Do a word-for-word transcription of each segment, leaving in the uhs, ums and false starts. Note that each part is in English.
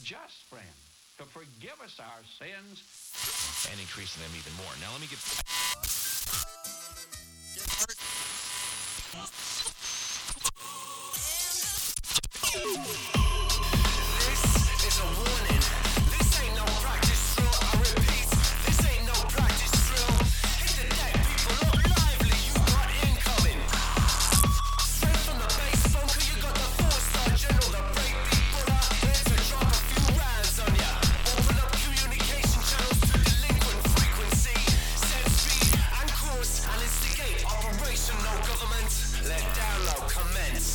just, friend, to forgive us our sins and increasing them even more. Now let me get... This is a warning. This ain't no practice drill. I repeat, this ain't no practice drill. Hit the deck, people, look lively. You got incoming. Straight from the base bunker, you got the four-star general, the breakbeat buller. Here to drop a few rounds on ya. Open up communication channels to delinquent frequency. Set speed and course and instigate operation no government. Let download commence.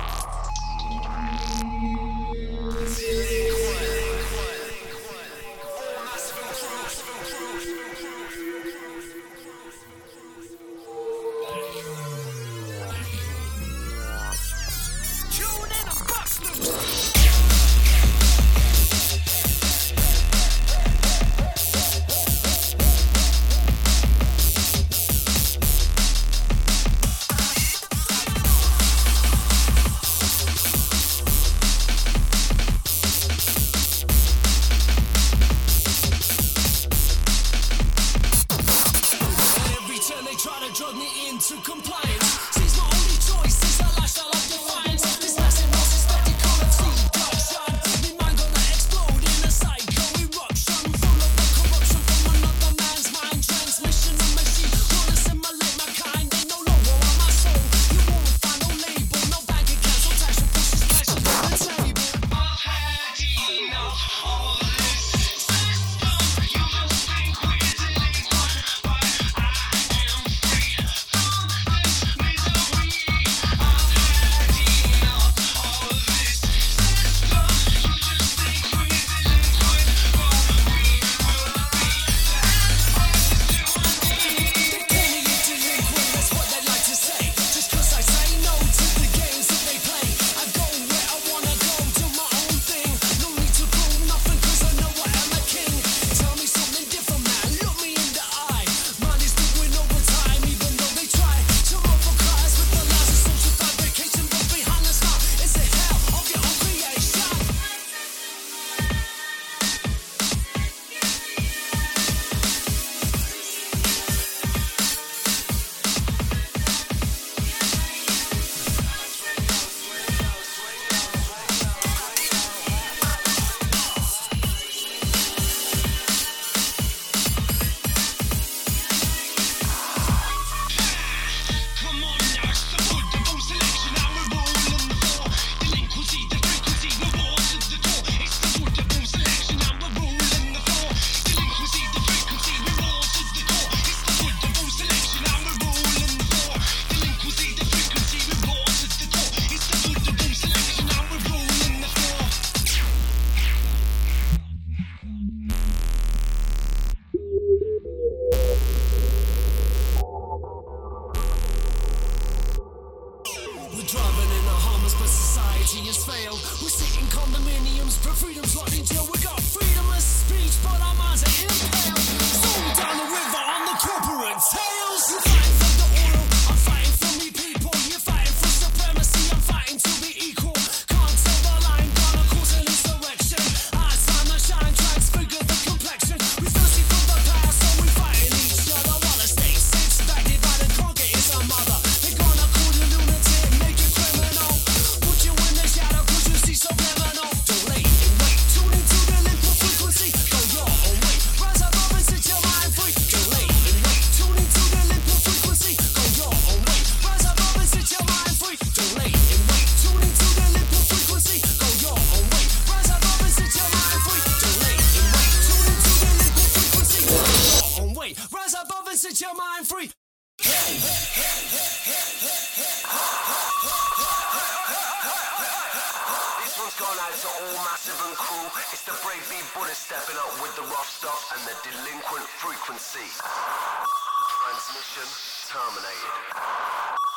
It's the breakbeat Buddha stepping up with the rough stuff and the delinquent frequency. Transmission terminated.